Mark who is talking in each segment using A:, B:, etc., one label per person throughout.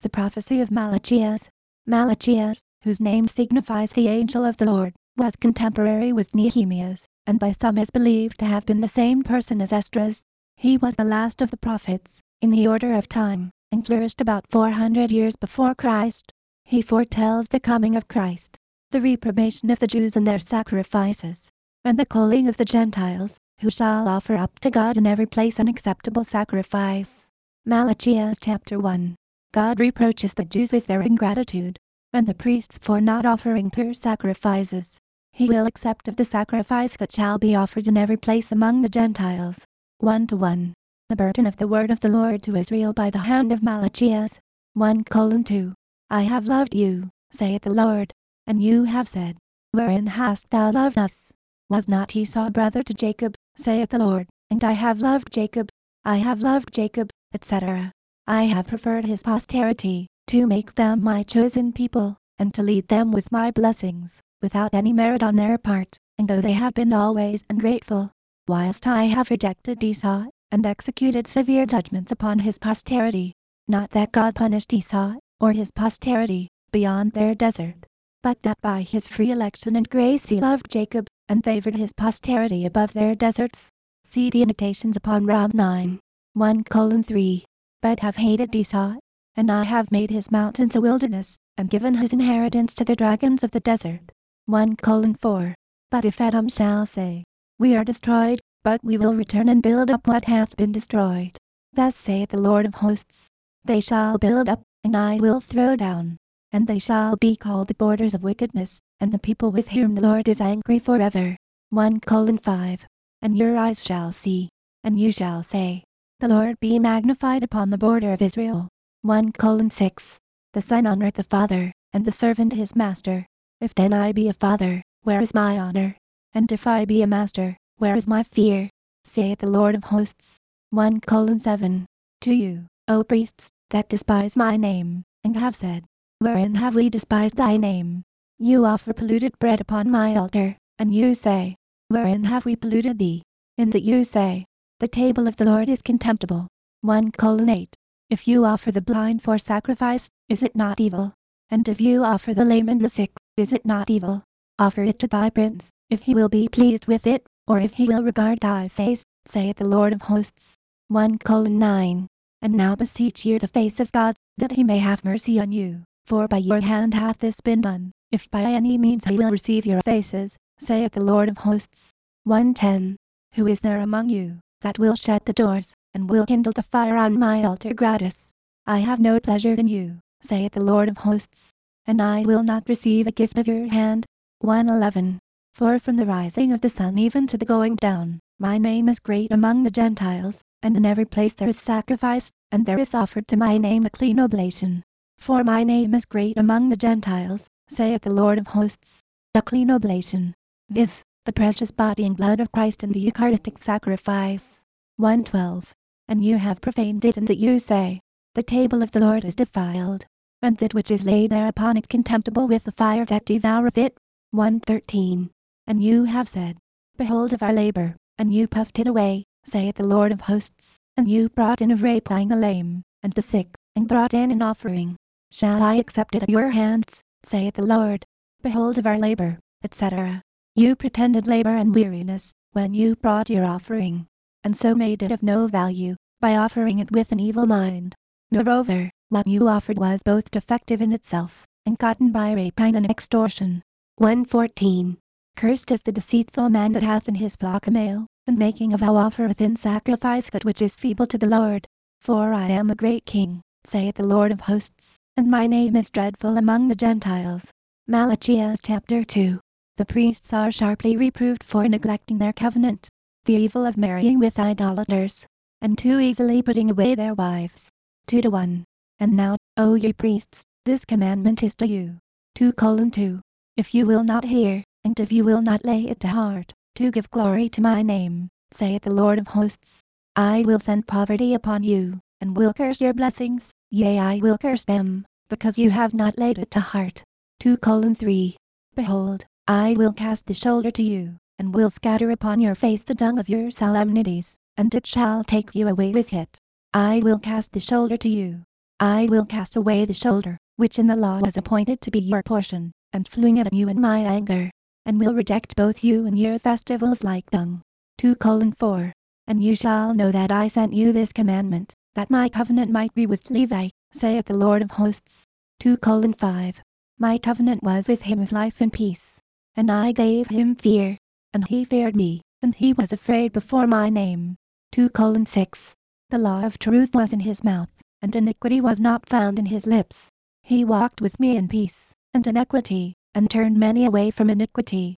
A: The prophecy of Malachias. Malachias, whose name signifies the angel of the Lord, was contemporary with Nehemias, and by some is believed to have been the same person as Esdras. He was the last of the prophets, in the order of time, and flourished about 400 years before Christ. He foretells the coming of Christ, the reprobation of the Jews and their sacrifices, and the calling of the Gentiles, who shall offer up to God in every place an acceptable sacrifice. Malachias chapter 1. God reproaches the Jews with their ingratitude, and the priests for not offering pure sacrifices. He will accept of the sacrifice that shall be offered in every place among the Gentiles. 1:1. The burden of the word of the Lord to Israel by the hand of Malachias. 1:2. I have loved you, saith the Lord, and you have said, wherein hast thou loved us? Was not Esau brother to Jacob, saith the Lord, and I have loved Jacob, I have loved Jacob, etc. I have preferred his posterity, to make them my chosen people, and to lead them with my blessings, without any merit on their part, and though they have been always ungrateful, whilst I have rejected Esau, and executed severe judgments upon his posterity. Not that God punished Esau, or his posterity, beyond their desert, but that by his free election and grace he loved Jacob, and favored his posterity above their deserts. See the annotations upon Rom 9. 1:3. But have hated Esau, and I have made his mountains a wilderness, and given his inheritance to the dragons of the desert. 1:4. But if Edom shall say, we are destroyed, but we will return and build up what hath been destroyed. Thus saith the Lord of hosts, they shall build up, and I will throw down, and they shall be called the borders of wickedness, and the people with whom the Lord is angry forever. 1:5. And your eyes shall see, and you shall say, the Lord be magnified upon the border of Israel. 1:6. The son honoreth the father, and the servant his master. If then I be a father, where is my honor? And if I be a master, where is my fear? Saith the Lord of hosts. 1:7. To you, O priests, that despise my name, and have said, wherein have we despised thy name? You offer polluted bread upon my altar, and you say, wherein have we polluted thee? In that you say, the table of the Lord is contemptible. 1:8. If you offer the blind for sacrifice, is it not evil? And if you offer the lame and the sick, is it not evil? Offer it to thy prince, if he will be pleased with it, or if he will regard thy face, saith the Lord of hosts. 1:9. And now beseech ye the face of God, that he may have mercy on you, for by your hand hath this been done, if by any means he will receive your faces, saith the Lord of hosts. 1:10. Who is there among you, that will shut the doors, and will kindle the fire on my altar gratis? I have no pleasure in you, saith the Lord of hosts, and I will not receive a gift of your hand. 1:11. For from the rising of the sun even to the going down, my name is great among the Gentiles, and in every place there is sacrifice, and there is offered to my name a clean oblation. For my name is great among the Gentiles, saith the Lord of hosts. A clean oblation, viz., the precious body and blood of Christ in the Eucharistic sacrifice. 1:12. And you have profaned it in that you say, the table of the Lord is defiled, and that which is laid thereupon it contemptible with the fire that devoureth it. 1:13. And you have said, behold of our labor, and you puffed it away, saith the Lord of hosts, and you brought in of rapine the lame, and the sick, and brought in an offering. Shall I accept it at your hands, saith the Lord? Behold of our labor, etc. You pretended labor and weariness, when you brought your offering, and so made it of no value, by offering it with an evil mind. Moreover, what you offered was both defective in itself, and gotten by rapine and extortion. 1:14. Cursed is the deceitful man that hath in his flock a male, and making a vow offereth in sacrifice that which is feeble to the Lord. For I am a great king, saith the Lord of hosts, and my name is dreadful among the Gentiles. Malachias chapter 2. The priests are sharply reproved for neglecting their covenant, the evil of marrying with idolaters, and too easily putting away their wives. 2:1. And now, O ye priests, this commandment is to you. 2:2. If you will not hear, and if you will not lay it to heart, to give glory to my name, saith the Lord of hosts, I will send poverty upon you, and will curse your blessings, yea, I will curse them, because you have not laid it to heart. 2:3. Behold, I will cast the shoulder to you, and will scatter upon your face the dung of your solemnities, and it shall take you away with it. I will cast the shoulder to you, I will cast away the shoulder, which in the law was appointed to be your portion, and fling it at you in my anger, and will reject both you and your festivals like dung. 2:4 And you shall know that I sent you this commandment, that my covenant might be with Levi, saith the Lord of hosts. 2:5 My covenant was with him of life and peace, and I gave him fear, and he feared me, and he was afraid before my name. 2:6 The law of truth was in his mouth, and iniquity was not found in his lips. He walked with me in peace, and in equity, and turned many away from iniquity.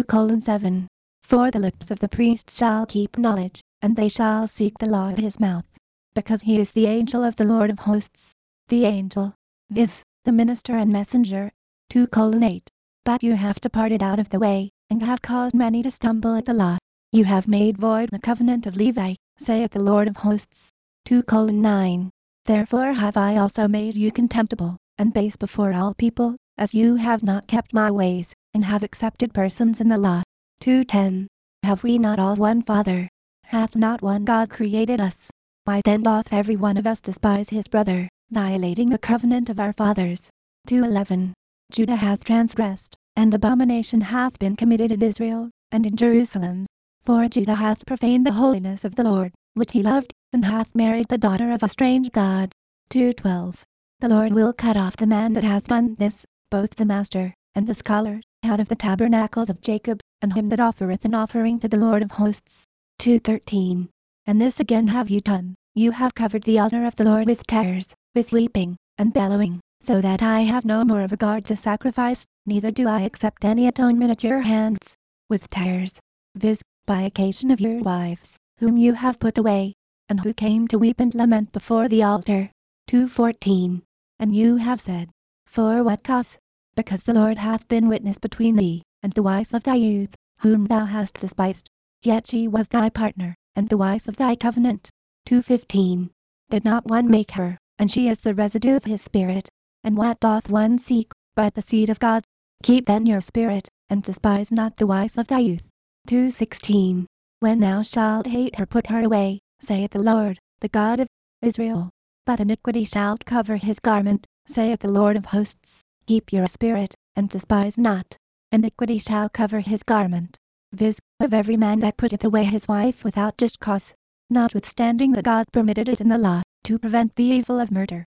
A: 2:7 For the lips of the priest shall keep knowledge, and they shall seek the law at his mouth, because he is the angel of the Lord of hosts. The angel, viz., the minister and messenger. 2:8 But you have departed out of the way, and have caused many to stumble at the law. You have made void the covenant of Levi, saith the Lord of hosts. 2:9 Therefore have I also made you contemptible, and base before all people, as you have not kept my ways, and have accepted persons in the law. 2:10 Have we not all one Father? Hath not one God created us? Why then doth every one of us despise his brother, violating the covenant of our fathers? 2:11 Judah hath transgressed, and abomination hath been committed in Israel, and in Jerusalem. For Judah hath profaned the holiness of the Lord, which he loved, and hath married the daughter of a strange god. 2:12 The Lord will cut off the man that hath done this, both the master, and the scholar, out of the tabernacles of Jacob, and him that offereth an offering to the Lord of hosts. 2:13 And this again have you done, you have covered the altar of the Lord with tears, with weeping, and bellowing, so that I have no more regard to sacrifice, neither do I accept any atonement at your hands. With tears, viz., by occasion of your wives, whom you have put away, and who came to weep and lament before the altar. 2:14 And you have said, For what cause? Because the Lord hath been witness between thee, and the wife of thy youth, whom thou hast despised. Yet she was thy partner, and the wife of thy covenant. 2:15 Did not one make her, and she is the residue of his spirit? And what doth one seek, but the seed of God? Keep then your spirit, and despise not the wife of thy youth. 2:16 When thou shalt hate her, put her away, saith the Lord, the God of Israel. But iniquity shall cover his garment, saith the Lord of hosts. Keep your spirit, and despise not. Iniquity shall cover his garment, viz., of every man that putteth away his wife without just cause. Notwithstanding that God permitted it in the law, to prevent the evil of murder.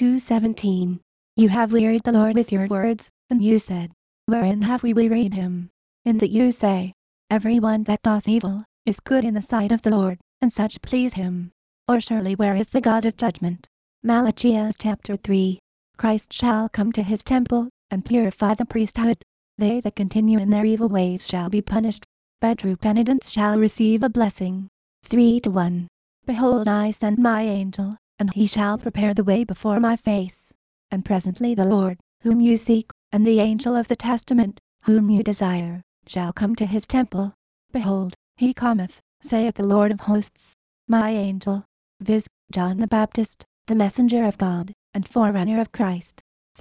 A: 2:17 You have wearied the Lord with your words, and you said, Wherein have we wearied him? In that you say, Every one that doth evil, is good in the sight of the Lord, and such please him. Or surely where is the God of judgment? Malachias chapter 3 Christ shall come to his temple, and purify the priesthood. They that continue in their evil ways shall be punished, but true penitents shall receive a blessing. 3:1 Behold, I send my angel, and he shall prepare the way before my face. And presently the Lord, whom you seek, and the angel of the testament, whom you desire, shall come to his temple. Behold, he cometh, saith the Lord of hosts. My angel, viz., John the Baptist, the messenger of God, and forerunner of Christ.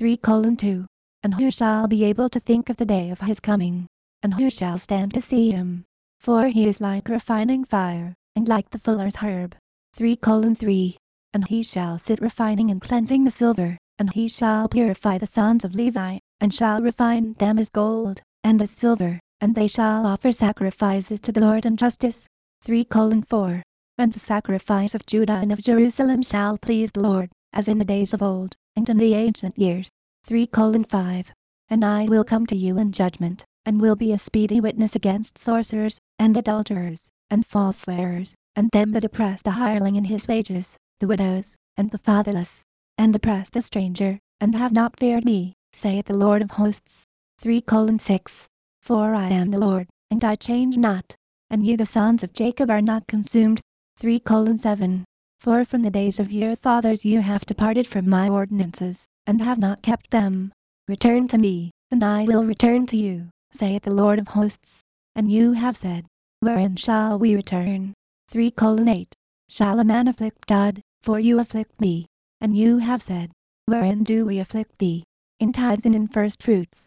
A: 3:2 And who shall be able to think of the day of his coming? And who shall stand to see him? For he is like refining fire, and like the fuller's herb. 3:3 And he shall sit refining and cleansing the silver, and he shall purify the sons of Levi, and shall refine them as gold, and as silver, and they shall offer sacrifices to the Lord in justice. 3:4 And the sacrifice of Judah and of Jerusalem shall please the Lord, as in the days of old, and in the ancient years. 3:5 And I will come to you in judgment, and will be a speedy witness against sorcerers, and adulterers, and false swearers, and them that oppress the hireling in his wages, the widows, and the fatherless, and oppress the stranger, and have not feared me, saith the Lord of hosts. 3:6 For I am the Lord, and I change not, and you the sons of Jacob are not consumed. 3:7 For from the days of your fathers you have departed from my ordinances, and have not kept them. Return to me, and I will return to you, saith the Lord of hosts. And you have said, Wherein shall we return? 3:8 Shall a man afflict God? For you afflict me. And you have said, Wherein do we afflict thee? In tithes and in first fruits.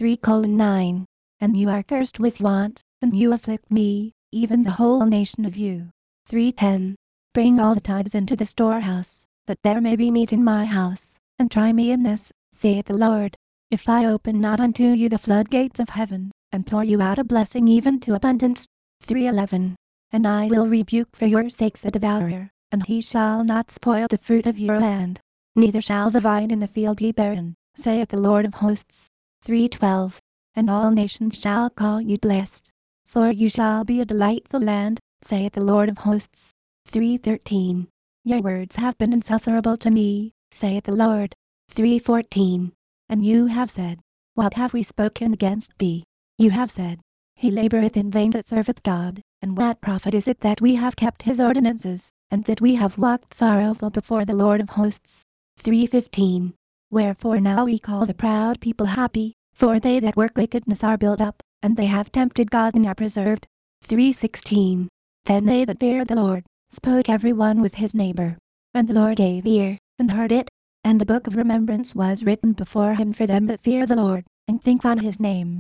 A: 3:9 And you are cursed with want, and you afflict me, even the whole nation of you. 3:10 Bring all the tithes into the storehouse, that there may be meat in my house, and try me in this, saith the Lord, if I open not unto you the floodgates of heaven, and pour you out a blessing even to abundance. 3:11. And I will rebuke for your sake the devourer, and he shall not spoil the fruit of your land, neither shall the vine in the field be barren, saith the Lord of hosts. 3:12. And all nations shall call you blessed, for you shall be a delightful land, saith the Lord of hosts. 3:13. Your words have been insufferable to me, saith the Lord. 3:14. And you have said, what have we spoken against thee? You have said, he laboureth in vain that serveth God, and what profit is it that we have kept his ordinances, and that we have walked sorrowful before the Lord of hosts? 3:15. Wherefore now we call the proud people happy, for they that work wickedness are built up, and they have tempted God and are preserved. 3:16. Then they that feared the Lord spoke every one with his neighbor, and the Lord gave ear, and heard it, and the book of remembrance was written before him for them that fear the Lord, and think on his name.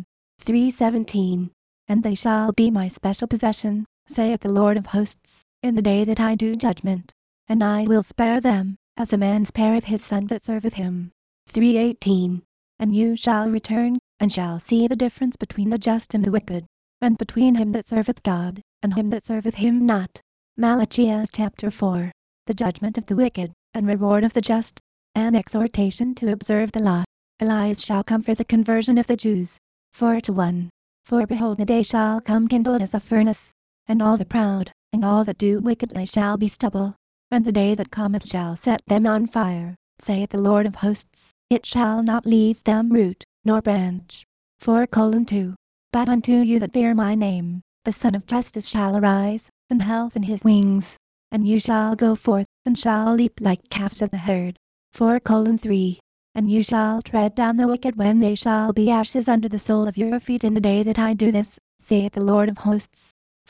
A: 3:17. And they shall be my special possession, saith the Lord of hosts, in the day that I do judgment, and I will spare them, as a man spareth his son that serveth him. 3:18. And you shall return, and shall see the difference between the just and the wicked, and between him that serveth God, and him that serveth him not. Malachias chapter 4. The judgment of the wicked, and reward of the just. An exhortation to observe the law. Elias shall come for the conversion of the Jews. 4:1. For behold the day shall come kindled as a furnace, and all the proud, and all that do wickedly shall be stubble. And the day that cometh shall set them on fire, saith the Lord of hosts, it shall not leave them root, nor branch. 4:2. But unto you that fear my name, the Son of Justice shall arise, and health in his wings. And you shall go forth, and shall leap like calves of the herd. 4:3. And you shall tread down the wicked when they shall be ashes under the sole of your feet in the day that I do this, saith the Lord of hosts.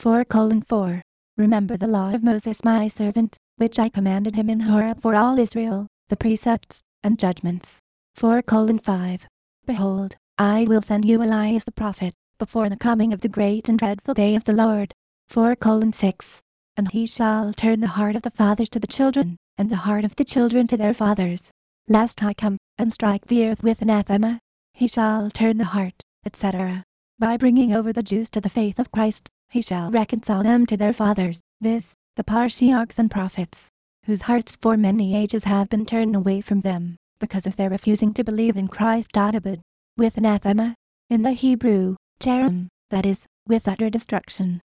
A: 4:4. Remember the law of Moses my servant, which I commanded him in Horeb for all Israel, the precepts, and judgments. 4:5. Behold, I will send you Elias the prophet, before the coming of the great and dreadful day of the Lord. 4:6. And he shall turn the heart of the fathers to the children, and the heart of the children to their fathers, lest I come, and strike the earth with anathema. He shall turn the heart, etc. By bringing over the Jews to the faith of Christ, he shall reconcile them to their fathers, viz., the patriarchs and prophets, whose hearts for many ages have been turned away from them, because of their refusing to believe in Christ. Abed, with anathema, in the Hebrew, cherem, that is, with utter destruction.